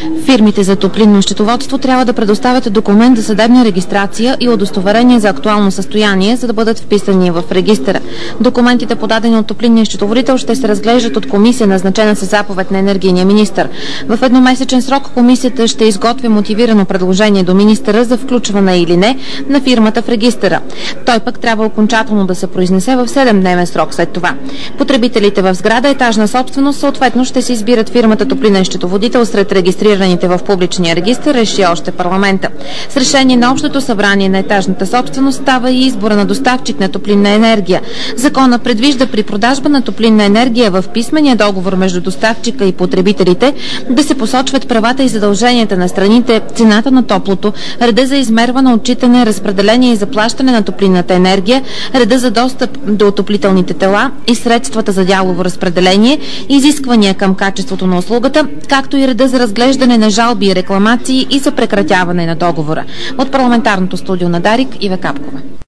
Фирмите за топлинно счетоводство трябва да предоставят документ за съдебна регистрация и удостоверение за актуално състояние, за да бъдат вписани в регистъра. Документите, подадени от топлинния счетоводител, ще се разглеждат от комисия, назначена със заповед на енергийния министър. В едномесечен срок комисията ще изготви мотивирано предложение до министъра за включване или не на фирмата в регистъра. Той пък трябва окончателно да се произнесе в 7-дневен срок след това. Потребителите в сграда етажна собственост съответно ще се избират фирмата топлинен счетоводител сред регистрираните в публичния регистър, реши още парламента. С решение на Общото събрание на етажната собственост става и избора на доставчик на топлинна енергия. Закона предвижда при продажба на топлинна енергия в писмения договор между доставчика и потребителите да се посочват правата и задълженията на страните, цената на топлото, реда за измерване, отчитане, разпределение и заплащане на топлинната енергия, реда за достъп до отоплителните тела и средствата за дялово разпределение, изисквания към качеството на услугата, както и реда за разглеждане на жалби и рекламации и за прекратяване на договора. От парламентарното студио на Дарик, Ива Капкова.